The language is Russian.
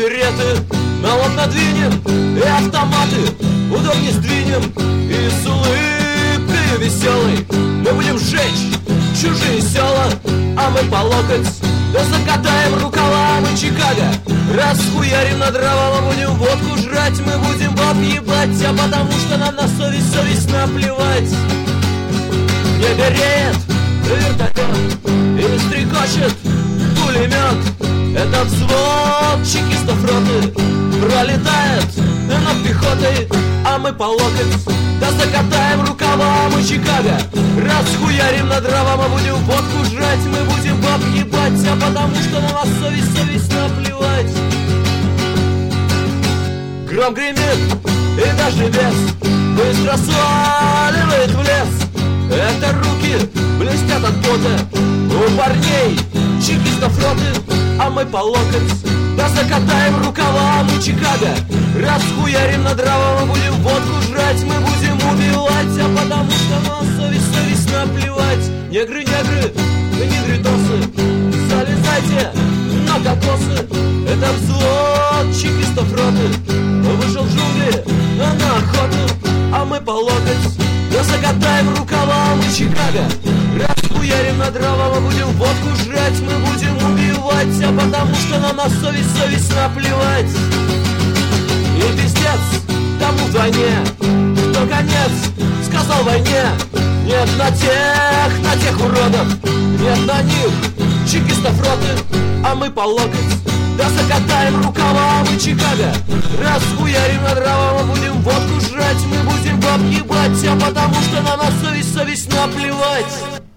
сигареты на лоб надвинем, и автоматы удобнее сдвинем, и с улыбкой веселой мы будем сжечь чужие села, а мы по локоть да закатаем рукава, мы Чикаго расхуярим на дрова, мы будем водку жрать, мы будем баб ебать, а потому что нам на совесть наплевать. Не гореет вертолет и стрекочет пулемет, это взвод чекистов роты пролетает над пехотой, а мы по локоть да закатаем рукава, мы Чикаго расхуярим на дрова, мы будем водку жрать, мы будем баб ебать, а потому что на нас совесть наплевать. Гром гремит и даже бес быстро сваливает в лес, это руки блестят от пота у парней чекистов роты, а мы по локоть да закатаем рукава, мы Чикаго расхуярим на дрова, мы будем водку жрать, мы будем убивать, а потому что на совесть наплевать. Негры, негритосы, залезайте на кокосы, это взвод чекистов роты вышел в джунгли на охоту, а мы по локоть да закатаем рукава, мы Чикаго расхуярим на дрова, мы будем водку жрать, мы будем убивать, а потому что нам на совесть наплевать. И пиздец тому вдвойне, кто конец сказал войне. Нет на тех уродов, нет на них чекистов роты, а мы по локоть да закатаем рукава, мы Чикаго расхуярим на дрова, мы будем водку жрать, мы будем баб ебать, а потому что на нас совесть наплевать.